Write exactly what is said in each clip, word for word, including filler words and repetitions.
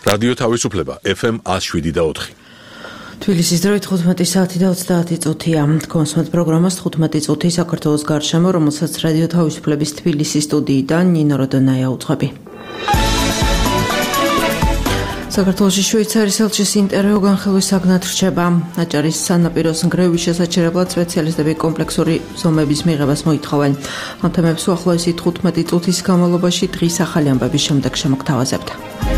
რადიო თავისუფლება ეფ ემ one oh seven და four. თბილისის დროით თხუთმეტი საათი და ოცდაათი წუთია. Თქვენს პროგრამას თხუთმეტი წუთი საქართველოს გარშემო, რომელსაც რადიო თავისუფლების თბილისის სტუდიიდან ნინო როდონაია უძღვები. საქართველოში შვეიცარიის ელჩის ინტერვიუ განხილვის საგნად რჩება. აჭარის სანაპიროს ნგრევის შესაჩერებლად სპეციალისტები კომპლექსური ზომების მიღებას მოითხოვენ. ამ თემებს უახლოესი თხუთმეტი წუთის განმავლობაში დღის ახალი ამბების შემდეგ შემოგთავაზებთ.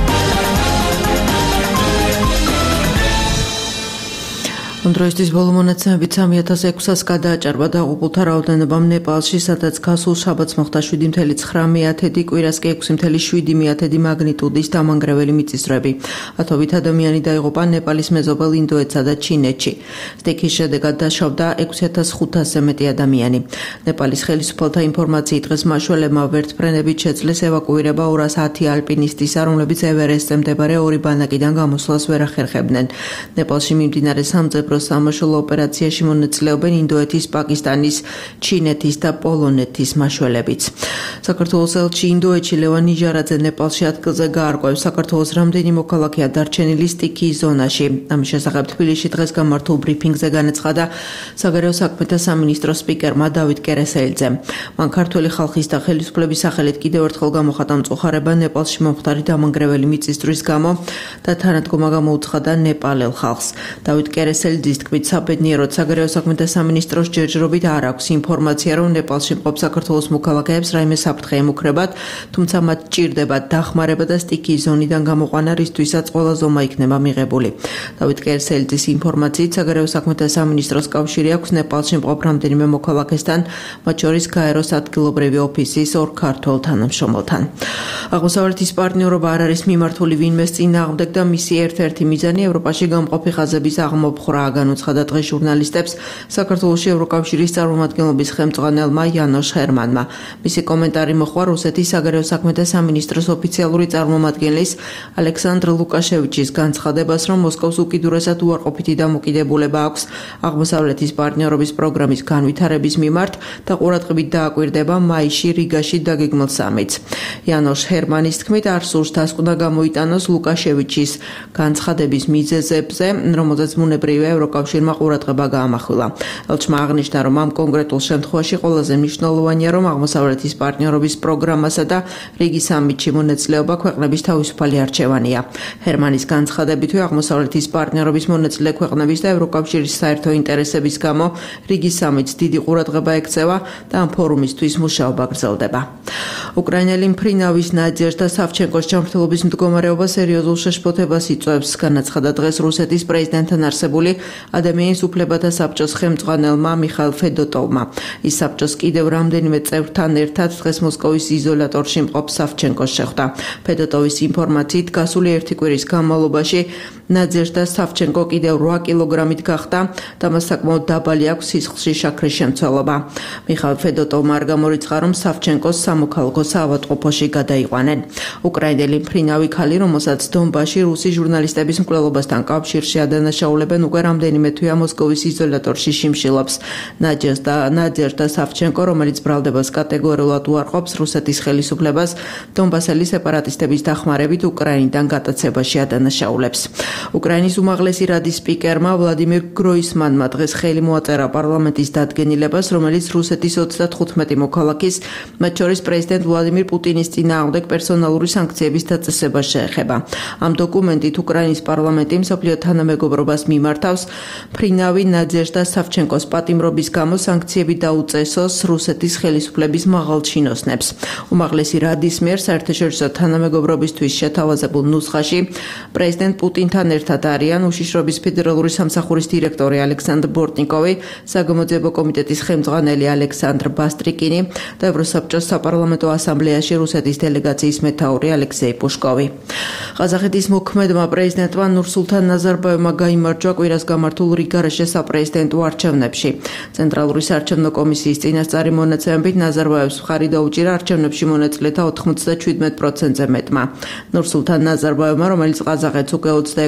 დროისთვის ბოლო მონაცემებით სამი ათას ექვსას გადააჭარბა დაღუპულთა რაოდენობამ ნეპალში, სადაც გასულ შაბათს მოხდა შვიდი მცდარი ცხრამეტი, კვირას კი ექვსი მცდარი შვიდი მაგნიტუდის დამანგრეველი მიწისძვრები. ათობით ადამიანი დაიღუპა ნეპალის მეზობელ ინდოეთსა და ჩინეთში. სტიქის შედეგად დაშავდა ექვსი ათას ხუთასზე მეტი ადამიანი. ნეპალის ხელისუფალთა ინფორმაციით დღეს მაშველებმა ვერტმფრენებით შეძლეს ევაკუირება ორას ათი ალპინისტისა, რომლებიც ევერესტზე მდებარე ორი ბანაკიდან გამოსვლას ვერ ახერხებდნენ. ნეპალში მიმდინარე სამძებრო სამაშველო ოპერაციაში მონაწილეობენ ინდოეთის, პაკისტანის, ჩინეთის და პოლონეთის მაშველებიც. საქართველოს ელჩი ინდოეთში ლევან ნიჟარაძე ნეპალში ადგილზე გაარკვევს საქართველოს რამდენი მოქალაქეა დარჩენილი სტიქიის ზონაში. ამის შესახებ თბილისში დღეს გამართულ ბრიფინგზე განაცხადა საგარეო საქმეთა სამინისტროს სპიკერმა დავით კერესელიძემ. მან ქართველი ხალხის და ხელისუფლების სახელით კიდევ ერთხელ გამოხატა მწუხარება ნეპალში მომხდარი დამანგრეველი მიწისძვრის გამო და თანადგომა გამოუცხადა ნეპალელ ხალხს. დავით კერესელიძე დის თქმით, საბედნიეროდ საგარეო საქმეთა სამინისტროს ჯერჯერობით არ აქვს ინფორმაცია, რომ ნეპალში მყოფ საქართველოს მოქალაქეებს რაიმე საფრთხე ემუქრებათ, თუმცა მათ ჭირდებათ დახმარება და სტიქიის ზონიდან გამოყვანა, რისთვისაც ყველა ზომა იქნება მიღებული. დავით კერესელიძის ინფორმაციით, საგარეო საქმეთა სამინისტროს კავშირი აქვს ნეპალში მყოფ რამდენიმე მოქალაქესთან, მათ შორის გაეროს ადგილობრივი ოფისის ორ ქართველ თანამშრომელთან. აღმოსავლეთის პარტნიორობა არ არის მიმართული ვინმეს წინააღმდეგ და მისი ერთ-ერთი მიზანი ევროპაში გამყოფი ხაზების აღმოფხვრა. განუცხადა დღეს ჟურნალისტებს საქართველოში ევროკავშირის წარმომადგენლობის ხელმძღვანელმა იანოშ ჰერმანმა. მისი კომენტარი მოჰყვა რუსეთის საგარეო საქმეთა სამინისტროს ოფიციალური წარმომადგენლის ალექსანდრ ლუკაშევიჩის განცხადებას, რომ მოსკოვს უკიდურესად უარყოფითი დამოკიდებულება აქვს აღმოსავლეთის პარტნიორობის პროგრამის განვითარების მიმართ და ყურადღებით დააკვირდება მაისში რიგაში დაგეგმილ სამიტს. იანოშ ჰერმანის თქმით, არ სურს დასკვნა გამოიტანოს ლუკაშევიჩის განცხადების მიზეზებზე, რომელზეც ბუნებრივია ევროკავშირმა ყურადღება გაამახვილა. ელჩმა აღნიშნა, რომ ამ კონკრეტულ შემთხვევაში ყველაზე მნიშვნელოვანია, რომ აღმოსავლეთის პარტნიორობის პროგრამასა და რიგი სამიტში მონაწილეობა ქვეყნების თავისუფალი არჩევანია. ჰერმანის განცხადებითვე აღმოსავლეთის პარტნიორობის მონაწილე ქვეყნების და ევროკავშირის საერთო ინტერესების გამო რიგი სამიტს დიდი ყურადღება ექცევა და ამ ფორუმისთვის მუშაობა გრძელდება. უკრაინელი მფრინავის ნადეჟდა სავჩენკოს ჯანმრთელობის მდგომარეობა სერიოზულ შეშფოთებას იწვევს, განაცხადა დღეს რუსეთის პრეზიდენტთან არსებული ადამიანის უფლებათა საბჭოს ხელმძღვანელმა მიხაილ ფედოტოვმა. ის საბჭოს კიდევ რამდენიმე წევრთან ერთად დღეს მოსკოვის იზოლატორში მყოფ სავჩენკოს შეხვდა. ფედოტოვის ინფორმაციით, გასული ერთი კვირის განმავლობაში ნადეჟდა სავჩენკო კიდევ რვა კილოგრამით გახდა და მას საკმაოდ დაბალი აქვს სისხლში შაქრის შემცველობა. მიხაილ ფედოტოვმა არ გამორიცხა, რომ სავჩენკოს სამოქალაქო საავადმყოფოში გადაიყვანენ. უკრაინელი მფრინავი ქალი, რომელსაც დონბასში რუსი ჟურნალისტების მკვლელობასთან კავშირში ადანაშაულებენ, უკვე რამდენიმე თვეა მოსკოვის იზოლატორში შიმშილობს. ნადეჟდა ნადეჟდა სავჩენკო, რომელიც ბრალდებას კატეგორიულად უარყოფს რუსეთის ხელისუფლებას, დონბასელი სეპარატისტების დახმარებით უკრაინიდან გატაცებაში ადანაშაულებს. უკრაინის უმაღლესი რადის სპიკერმა ვლადიმირ გროისმანმა დღეს ხელი მოაწერა პარლამენტის დადგენილებას, რომელიც რუსეთის ოცდათხუთმეტი მოქალაქის, მათ შორის პრეზიდენტ ვლადიმირ პუტინის წინააღმდეგ პერსონალური სანქციების დაწესებას შეეხება. ამ დოკუმენტით უკრაინის პარლამენტი მსოფლიო თანამეგობრობას მიმართავს მფრინავი ნადეჟდა სავჩენკოს პატიმრობის გამო სანქციები დაუწესოს რუსეთის ხელისუფლების მაღალ ჩინოსნებს. უმაღლესი რადის მიერ საერთაშორისო თანამეგობრობისთვის შეთავაზებულ ნუსხაში პრეზიდენტ პუტინთან ერთად არიან უშიშრობის ფედერალური სამსახურის დირექტორი ალექსანდრ ბორტნიკოვი, საგამოძიებო კომიტეტის ხელმძღვანელი ალექსანდრ ბასტრიკინი და ევროსაბჭოს საპარლამენტო ასამბლეაში რუსეთის დელეგაციის მეთაური ალექსეი პუშკოვი. ყაზახეთის მოქმედმა პრეზიდენტმა ნურსულთან ნაზარბაევმა გაიმარჯვა კვირას გამართულ რიგარეშე საპრეზიდენტო არჩევნებში. ცენტრალური საარჩევნო კომისიის წინასწარი მონაცემებით ნაზარბაევს მხარი დაუჭირა არჩევნებში მონაწილეთა ოთხმოცდაშვიდ პროცენტზე მეტმა. ნურსულთან ნაზარბაევმა, რომელიც ყაზახეთს უკვე ოცდაექვსი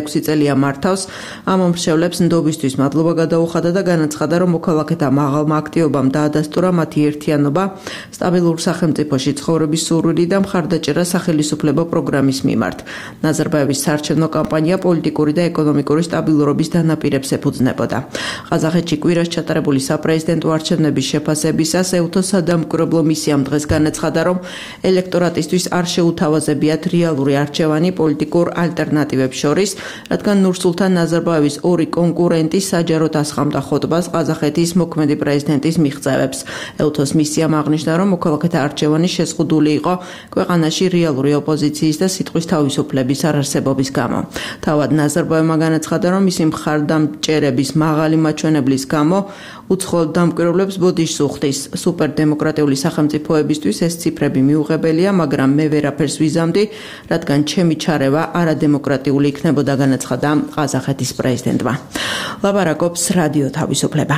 ექვსი წელია მართავს. ამ მომრჩევლებს ნდობისთვის მადლობა გადაუხადა და განაცხადა, რომ მოქალაქეთა მაღალმა აქტივობამ დაადასტურა მათი ერთიანობა, სტაბილურ სახელმწიფოში ცხოვრების სურვილი და მხარდაჭერა სახელისუფლებო პროგრამის მიმართ. ნაზარბაევის საარჩევნო კამპანია პოლიტიკური და ეკონომიკური სტაბილურობის დანაპირებს ეფუძნებოდა. ყაზახეთში კვირას ჩატარებული საპრეზიდენტო არჩევნების შეფასებისას ეუთოს სადამკვირვებლო მისიამ დღეს განაცხადა, რომ ელექტორატისთვის არ შეუთავაზებიათ რეალური არჩევანი პოლიტიკურ ალტერნატივებს შორის, რადგან ნურსულთან ნაზარბაევის ორი კონკურენტი საჯაროდ ასხამდა ხოტბას ყაზახეთის მოქმედი პრეზიდენტის მიღწევებს. ეუთოს მისიამ აღნიშნა, რომ მოქალაქეთა არჩევანი შეზღუდული იყო ქვეყანაში რეალური ოპოზიციის და სიტყვის თავისუფლების არარსებობის გამო. თავად ნაზარბაევმა განაცხადა, რომ მისი მხარდამჭერების მაღალი მაჩვენებლის გამო უცხოელ დამკვირვებლებს ბოდიშს უხდის. სუპერდემოკრატიული სახელმწიფოებისთვის ეს ციფრები მიუღებელია, მაგრამ მე ვერაფერს ვიზამდი, რადგან ჩემი ჩარევა არადემოკრატიული იქნებოდა, განაცხადა ყაზახეთის პრეზიდენტმა. ლაპარაკობს რადიო თავისუფლება.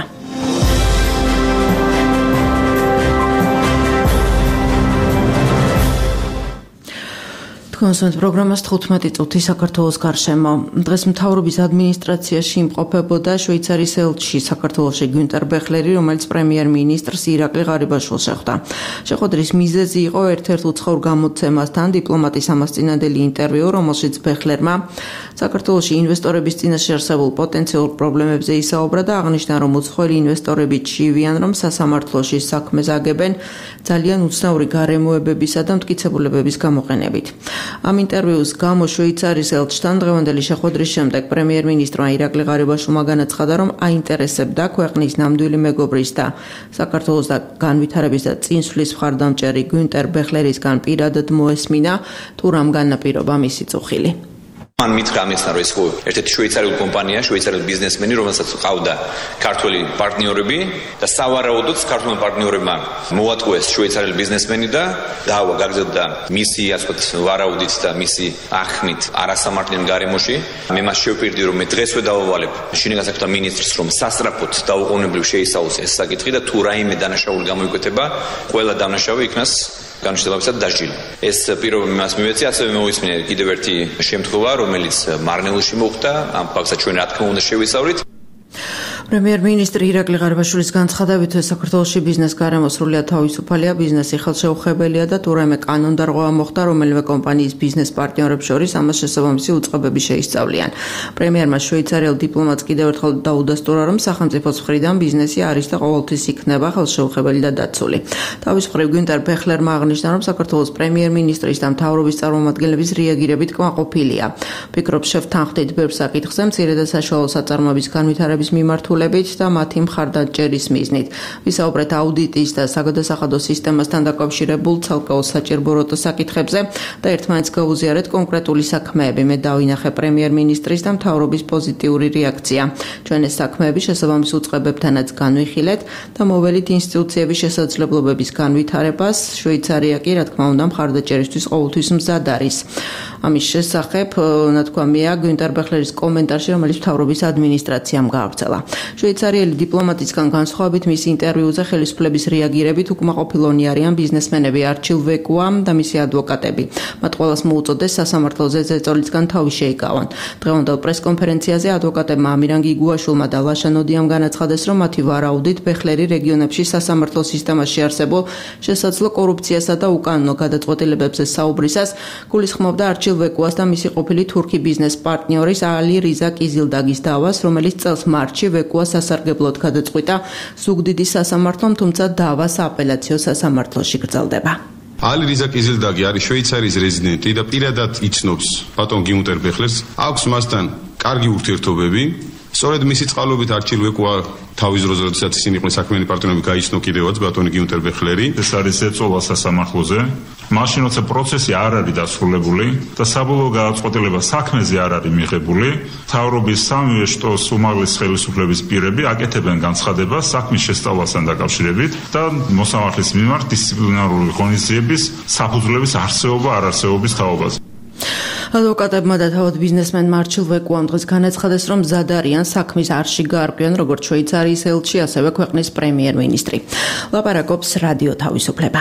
კონსულტ პროგრამას თხუთმეტი წუთი საქართველოს გარშემო. დღეს მთავრობის ადმინისტრაციაში იმყოფებოდა შვეიცარიის ელჩი საქართველოში გიუნტერ ბეხლერი, რომელიც პრემიერ-მინისტრს ირაკლი ღარიბაშვილს შეხვდა. შეხვედრის მიზეზი იყო ერთ-ერთ უცხოურ გამოცემასთან დიპლომატის ამასწინებელი ინტერვიუ, რომელშიც ბეხლერმა საქართველოში ინვესტორების წინაშე არსებულ პოტენციურ პრობლემებზე ისაუბრა და აღნიშნა, რომ უცხოელი ინვესტორები ჩივიან, რომ სასამართლოში საქმეს აგებენ ძალიან უცნაური გარემოებებისა და მტკიცებულებების გამოყენებით. ამ ინტერვიუს გამო შვეიცარიის ელჩთან დღევანდელი შეხვედრის შემდეგ პრემიერ-მინისტრმა ირაკლი ღარიბაშვილმა განაცხადა, რომ აინტერესებდა ქვეყნის ნამდვილი მეგობრის და საქართველოს და განვითარების და წინსვლის მხარდამჭერი გიუნტერ ბეხლერისგან პირადად მოესმინა, თუ რამ განაპირობა მისი წუხილი. მან მითხრა ამეცნა, რომ ეს ხო ერთ-ერთი შვეიცარიული კომპანია, შვეიცარიული ბიზნესმენი, რომელსაც ყავდა ქართველი პარტნიორები და სავარაუდოდ ქართველ პარტნიორებმა მოატყუეს შვეიცარიული ბიზნესმენი და დაავა გაგზავნა მისი, ასე ვთქვათ, ვარაუდით და მისი ახმით არასამართლიან გარემოში. მე მას შევპირდი, რომ მე დღესვე დავავალებ შინაგან საქმეთა მინისტრს, რომ სასწრაფოდ დაუყოვნებლივ შეისწავლოს ეს საკითხი და თუ რაიმე დანაშაული გამოიკვეთა, ყველა დანაშაული იქნას განშტოებებსად დაჟილი. ეს პირობები მას მივეცი, ასევე მოისმინე კიდევ ერთი შემთხვევა, რომელიც მარნეულში მოხდა. ამ ფაქტსაც ჩვენ რა თქმა უნდა შევისწავლით. პრემიერ-მინისტრი ირაკლი ღარიბაშვილის განცხადებით, საქართველოში ბიზნეს გარემო სრულიად თავისუფალია, ბიზნესი ხელშეუხებელია და თუ რაიმე კანონდარღვევა მოხდა რომელიმე კომპანიის ბიზნეს პარტნიორებს შორის, ამას შესაბამისი უწყებები შეისწავლიან. პრემიერმა შვეიცარიელ დიპლომატს კიდევ ერთხელ დაუდასტურა, რომ სახელმწიფოს მხრიდან ბიზნესი არის და ყოველთვის იქნება ხელშეუხებელი და დაცული. თავის მხრივ გიუნტერ ბეხლერმა აღნიშნა, რომ საქართველოს პრემიერ-მინისტრის და მთავრობის წარმომადგენლების რეაგირებით კმაყოფილია. ფიქრობს შევთანხმდით ბევრ საკითხზე, მცირე და საშუალო საწარმოების განვითარების მიმართულებით და მათი მხარდაჭერის მიზნით. ვისაუბრეთ აუდიტის და საგადასახადო სისტემასთან დაკავშირებულ ცალკეულ საჭიროებო საკითხებზე და ერთმანეთს გავუზიარეთ კონკრეტული საქმეები. მე დავინახე პრემიერ-მინისტრის და მთავრობის პოზიტიური რეაქცია. ჩვენ ეს საქმეები შესაბამის უწყებებთანაც განვიხილეთ და მოველით ინსტიტუციების შესაძლებლობების განვითარებას. შვეიცარია კი, რა თქმა უნდა, მხარდაჭერისთვის ყოველთვის მზად არის. ამის შესახებ ნათქვამია გიუნტერ ბეხლერის კომენტარში, რომელიც მთავრობის ადმინისტრაციამ გაავრცელა. შვეიცარიელი დიპლომატისგან განსხვავებით მისი ინტერვიუზე ხელისუფლების რეაგირებით უკმაყოფილონი არიან ბიზნესმენები არჩილ ვეკუამ და მისი ადვოკატები. მათ ყველას მოუწოდეს სასამართლოზე ზეწოლისგან თავი შეიკავონ. დღევანდელ პრესკონფერენციაზე ადვოკატებმა ამირან გიგუაშვილმა და ლაშა ნოდიამ განაცხადეს, რომ მათი ვარაუდით ბეხლერი რეგიონებში სასამართლო სისტემაში არსებულ შესაძლო კორუფციასა და უკანონო გადაწყვეტილებებზე საუბრისას გულისხმობდა არჩილ ვეკუას და მისი ყოფილი თურქი ბიზნეს პარტნიორის ალი რიზა კიზილდაგის დავას, რომელიც წელს მარტში ვეკუა სასარგებლოდ გადაწყვიტა ზუგდიდის სასამართლომ, თუმცა დავა სააპელაციო სასამართლოში გრძელდება. ალი რიზა კიზილდაგი არის შვეიცარიის რეზიდენტი და პირადად იცნობს ბატონ გიუნტერ ბეხლერს. აქვს მასთან კარგი ურთიერთობები. სწორედ მისი წყალობით არჩილ ვეკუა თავის დროზე, როდესაც ისინი იყვნენ საქმიანი პარტნიორები, გაიცნო კიდევაც ბატონი გიუნტერ ბეხლერი. ეს არის ეწოლა სასამართლოზე. მაშინ როცა პროცესი არ არის დასრულებული და საბოლოო გადაწყვეტილება საქმეზე არ არის მიღებული, მთავრობის სამივე შტოს უმაღლეს ხელისუფლების პირები აკეთებენ განცხადებას საქმის შესწავლასთან დაკავშირებით და მოსამართლის მიმართ დისციპლინარული ღონისძიების საფუძვლების არსებობა არ არსებობის თაობაზე. ადვოკატებმა და თავად ბიზნესმენმა არჩილ ვეკუამ დღეს განაცხადეს, რომ მზად არიან საქმის არში გაარკვიონ როგორც შვეიცარიის ელჩი, ასევე ქვეყნის პრემიერ-მინისტრი. ლაპარაკობს რადიო თავისუფლება.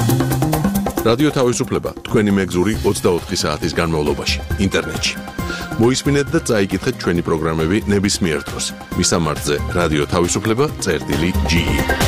რადიო თავისუფლება თქვენი მეგზური ოცდაოთხი საათის განმავლობაში ინტერნეტში. მოისმინეთ და წაიკითხეთ ჩვენი პროგრამები ნებისმიერ დროს. მისამართზე რადიო თავისუფლება წერტილი ჯი.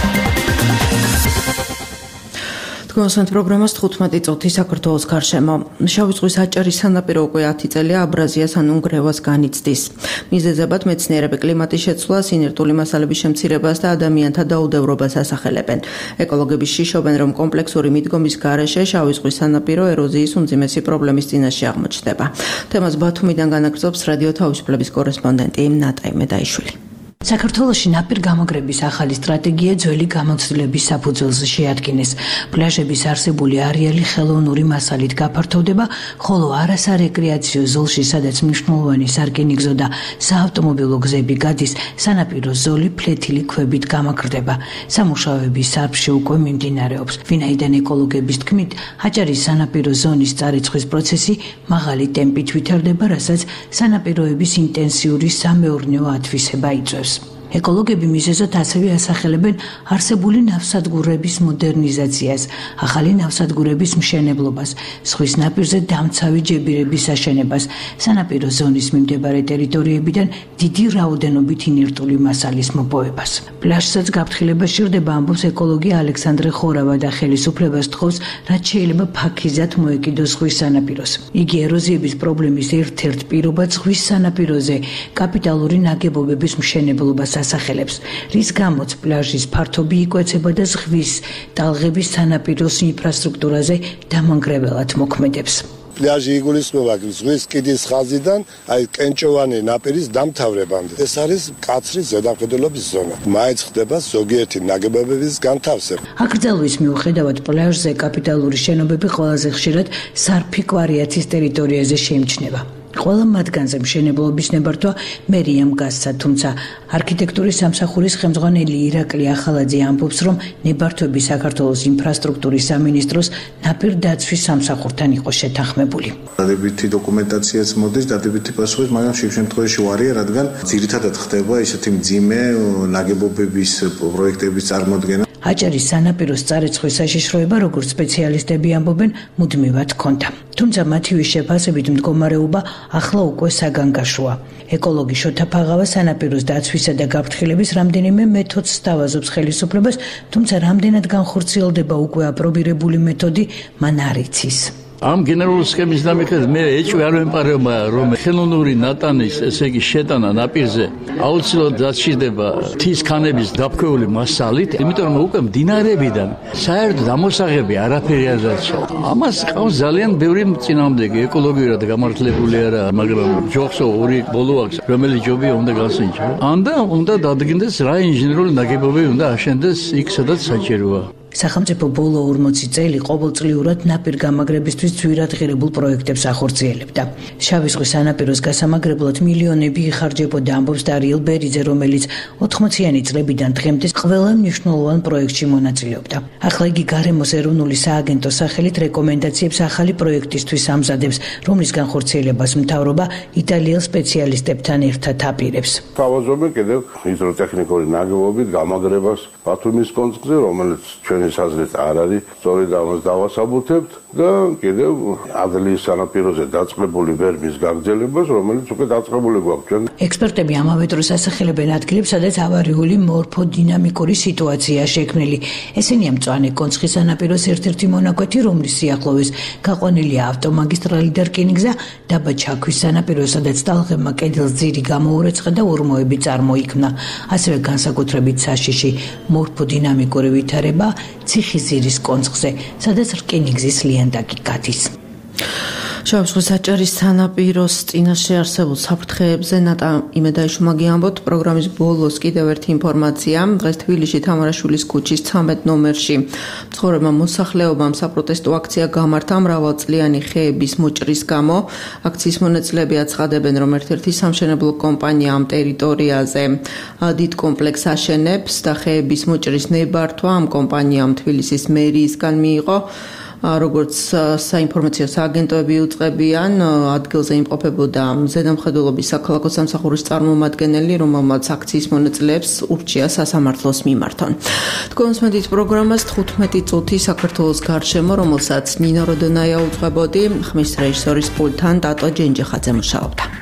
თქვენს პროგრამას თხუთმეტი წუთი საქართველოს გარშემო. შავი ზღვის აჭარის სანაპირო უკვე ათი წელია აბრაზიას ან უნგრევას განიცდის. მიზეზებად მეცნიერები კლიმატის შეცვლას, ინერტული მასალების შემცირებას და ადამიანთა დაუდევრობას ასახელებენ. ეკოლოგები შიშობენ, რომ კომპლექსური მიდგომის გარეშე შავი ზღვის სანაპირო ეროზიის უმძიმესი პრობლემის წინაშე აღმოჩნდება. თემას ბათუმიდან განაგრძობს რადიო თავისუფლების კორესპონდენტი ნატაი მედაიშვილი. საქართველოში ნაპირ გამაგრების ახალი სტრატეგია ძველი გამოცდილების საფუძველზე შეადგინეს. პლაჟების არსებული არეალი ხელოვნური მასალით გაფართოვდება, ხოლო არასარეკრეაციო ზოლში, სადაც მნიშვნელოვანი სარკინიგზო და საავტომობილო გზები გადის, სანაპირო ზოლი ფლეთილი ქვებით გამაგრდება. სამუშაოების სარფში უკვე მიმდინარეობს. ვინაიდან ეკოლოგების თქმით, აჭარის სანაპირო ზონის წარიცხვის პროცესი მაღალი ტემპით ვითარდება, რასაც სანაპიროების ინტენსიური სამეურნეო ათვისება იწვევს. ეკოლოგები მიზეზად ასევე ასახელებენ არსებული ნავსადგურების მოდერნიზაციას, ახალი ნავსადგურების მშენებლობას, ზღვის ნაპირზე დამცავი ჯებირების აშენებას, სანაპირო ზონის მიმდებარე ტერიტორიებიდან დიდი რაოდენობით ინერტული მასალის მოპოვებას. პლაჟსაც გაფრთხილება სჭირდება, ამბობს ეკოლოგი ალექსანდრე ხორავა და ხელისუფლებას თხოვს, რაც შეიძლება ფაქიზად მოეკიდოს ზღვის სანაპიროს. იგი ეროზიების პრობლემის ერთ-ერთ პირობად ზღვის სანაპიროზე კაპიტალური ნაგებობების მშენებლობას ასახელებს, რის გამოც პლაჟის ფართობი იკვეცება და ზღვის ტალღების სანაპიროს ინფრასტრუქტურაზე დამანგრეველად მოქმედებს. პლაჟი იგულისხმება ზღვის კიდის ხაზიდან, აი კენჭოვანი ნაპირის დამთავრებამდე. ეს არის მკაცრი ზედამხედველობის ზონა. მაინც ხდება ზოგიერთი ნაგებობების განთავსება. აკრძალვის მიუხედავად პლაჟზე კაპიტალური შენობები ყველაზე ხშირად სარფი კვარიაცის ტერიტორიაზე შეიმჩნევა. ყველა მათგანზე მშენებლობის ნებართვა მერიამ გასცა, თუმცა არქიტექტურის სამსახურის ხელმძღვანელი ირაკლი ახალაძე ამბობს, რომ ნებართვები საქართველოს ინფრასტრუქტურის სამინისტროს ნაპირ დაცვის სამსახურთან იყო შეთანხმებული. დადებითი დოკუმენტაციაც მოდის, დადებითი პასუხიც, მაგრამ შიგ შემთხვევაში უარია, რადგან ძირითადად ხდება ისეთი მძიმე ნაგებობების პროექტების წარმოდგენა. აჭარის სანაპიროს წარიცხვის საშიშროება, როგორც სპეციალისტები ამბობენ, მუდმივად ჰქონდა. თუმცა მათივე შეფასებით მდგომარეობა ახლა უკვე საგანგაშოა. ეკოლოგი შოთა ფაღავა სანაპიროს დაცვისა და გაფრთხილების რამდენიმე მეთოდს სთავაზობს ხელისუფლებას, თუმცა რამდენად განხორციელდება უკვე აპრობირებული მეთოდი, მან არ იცის. ამ გენერალური სქემის დამიხედვით მე ეჭვი არ ვემყარება, რომ ხელოვნური ნატანის, ესე იგი შეტანა ნაპირზე აუცილებლად დასჭირდება მთის ქანების დაფქვეული მასალით, იმიტომ რომ უკვე მდინარეებიდან საერთოდ ამოსაღები არაფერი არ დარჩა. ამას ყავს ძალიან ბევრი წინააღმდეგი, ეკოლოგიურად გამართლებული არა, მაგრამ ჯოხსო ორი ბოლო აქვს, რომელიც ჯობია უნდა გასინჯო. ანდა უნდა დადგინდეს რა ინჟინერული ნაგებობები უნდა აშენდეს იქ, სადაც საჭიროა. სახელმწიფო ბოლო ორმოცი წელი ყოველწლიურად ნაპირ გამაგრებისთვის ძვირადღირებულ პროექტებს ახორციელებდა. შავი ზღვის სანაპიროს გასამაგრებლად მილიონები იხარჯებოდა, ამბობს დარიელ ბერიძე, რომელიც ოთხმოციანი წლებიდან დღემდე ყველა მნიშვნელოვან პროექტში მონაწილეობდა. ახლა იგი გარემოს ეროვნული სააგენტოს სახელით რეკომენდაციებს ახალი პროექტისთვის ამზადებს, რომლის განხორციელებას მთავრობა იტალიელ სპეციალისტებთან ერთად აპირებს. თავაზობენ კიდევ ჰიდროტექნიკური ნაგებობით გამაგრებას ბათუმის კონცხზე, რომელიც ჩვენი საზრით არ არის, სწორედ ამას დავასაბუთებთ და კიდევ ადლიის სანაპიროზე დაწყებული ვერმის გაგრძელებას, რომელიც უკვე დაწყებული გვაქვს ჩვენ. ექსპერტები ამავე დროს ასახელებენ ადგილებს, სადაც ავარიული მორფოდინამიკური სიტუაცია შექმნილი. ესენია მწვანე კონცხის სანაპიროს ერთ-ერთი მონაკვეთი, რომლის სიახლოვეს გაყვანილია ავტომაგისტრალი და რკინიგზა, დაბა ჩაქვის სანაპირო, სადაც ტალღებმა კედელს ძირი გამოურეცხა და ორმოები წარმოიქმნა. ასევე განსაკუთრებით საშიში მორფოდინამიკური ვითარება ციხისძირის კონცხზე, სადაც რკინიგზის ლიანდაგი გადის. შავი ზღვის აჭარის სანაპიროს წინაშე არსებულ საფრთხეებზე ნატა იმედაიშვილმა გიამბოთ. პროგრამის ბოლოს კიდევ ერთი ინფორმაცია. დღეს თბილისში თამარაშვილის ქუჩის ცამეტ ნომერში მცხოვრებმა მოსახლეობამ საპროტესტო აქცია გამართა მრავალწლიანი ხეების მოჭრის გამო. აქციის მონაწილეები აცხადებენ, რომ ერთ-ერთი სამშენებლო კომპანია ამ ტერიტორიაზე დიდ კომპლექსს აშენებს და ხეების მოჭრის ნებართვა ამ კომპანიამ თბილისის მერიისგან მიიღო. როგორც საინფორმაციო სააგენტოები უწყებიან, ადგილზე იმყოფებოდა ზედამხედველობის საქალაქო სამსახურის წარმომადგენელი, რომელმაც აქციის მონაწილეებს ურჩია სასამართლოს მიმართონ. თქვენს მედიის პროგრამას თხუთმეტი წუთი საქართველოს გარშემო, რომელსაც ნინო როდონაია უწყებოდი, ხმის რეჟისორის პულტთან დატო ჯენჯეხაძე მუშაობდა.